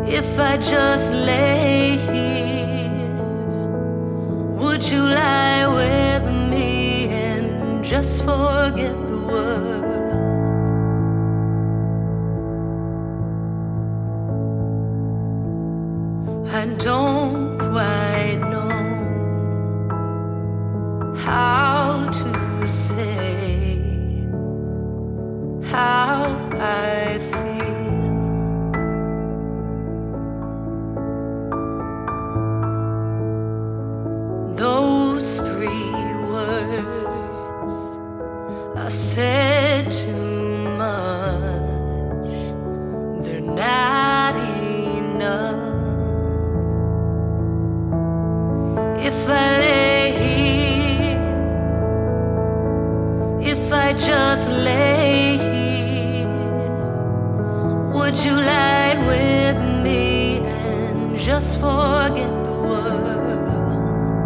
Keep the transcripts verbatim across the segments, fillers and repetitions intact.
If I just lay here, would you lie with me and just forget the world? I don't quite know how to say how I feel. Those three words I said too much. They're not enough. If I lay here, if I just lay here, would you lie with me and just forget the world?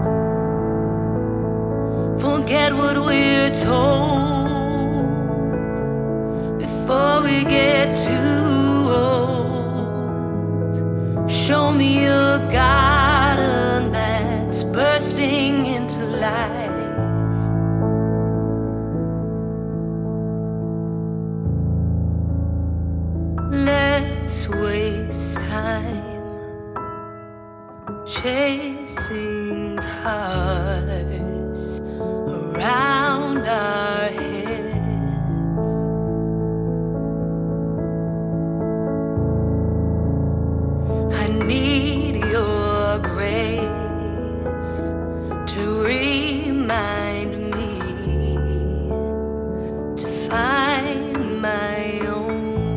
Forget what we're told before we get too old. Show me a garden that's bursting into life. Let's waste time chasing cars around our heads. I need your grace to remind me to find my own.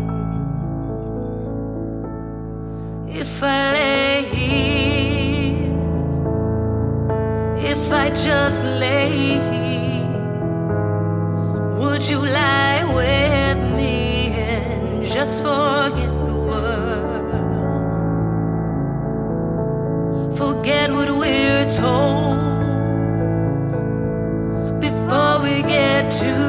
If I lay here, if I just lay here, would you lie with me and just forget the world? Forget what we're told before we get too